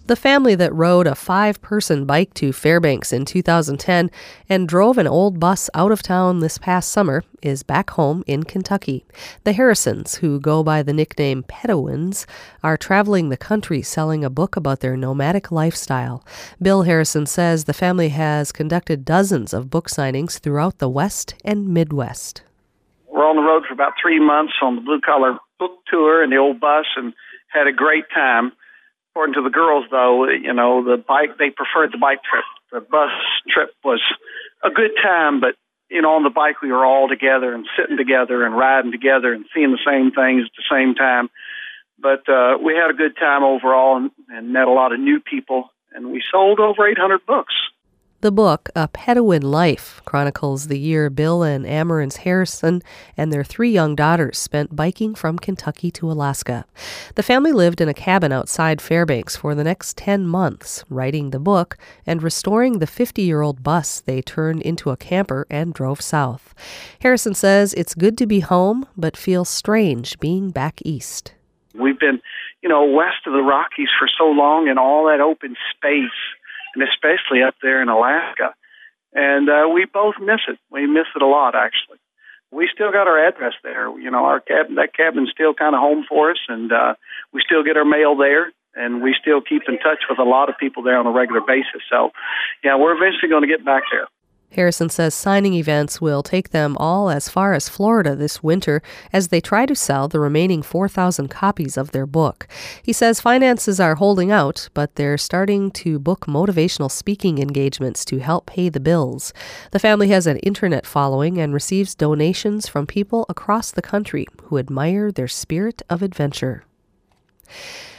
The family that rode a 5-person bike to Fairbanks in 2010 and drove an old bus out of town this past summer is back home in Kentucky. The Harrisons, who go by the nickname Pedowins, are traveling the country selling a book about their nomadic lifestyle. Bill Harrison says the family has conducted dozens of book signings throughout the West and Midwest. We're on the road for about 3 months on the Blue Collar Book Tour in the old bus and had a great time. According to the girls, though, they preferred the bike trip. The bus trip was a good time, but, on the bike we were all together and sitting together and riding together and seeing the same things at the same time. But we had a good time overall and met a lot of new people, and we sold over 800 books. The book, A Pedowin Life, chronicles the year Bill and Amarance Harrison and their 3 young daughters spent biking from Kentucky to Alaska. The family lived in a cabin outside Fairbanks for the next 10 months, writing the book and restoring the 50-year-old bus they turned into a camper and drove south. Harrison says it's good to be home, but feels strange being back east. We've been, west of the Rockies for so long and all that open space, and especially up there in Alaska. And we both miss it. We miss it a lot, actually. We still got our address there. Our cabin, that cabin's still kind of home for us, and we still get our mail there, and we still keep in touch with a lot of people there on a regular basis. So, we're eventually going to get back there. Harrison says signing events will take them all as far as Florida this winter as they try to sell the remaining 4,000 copies of their book. He says finances are holding out, but they're starting to book motivational speaking engagements to help pay the bills. The family has an internet following and receives donations from people across the country who admire their spirit of adventure.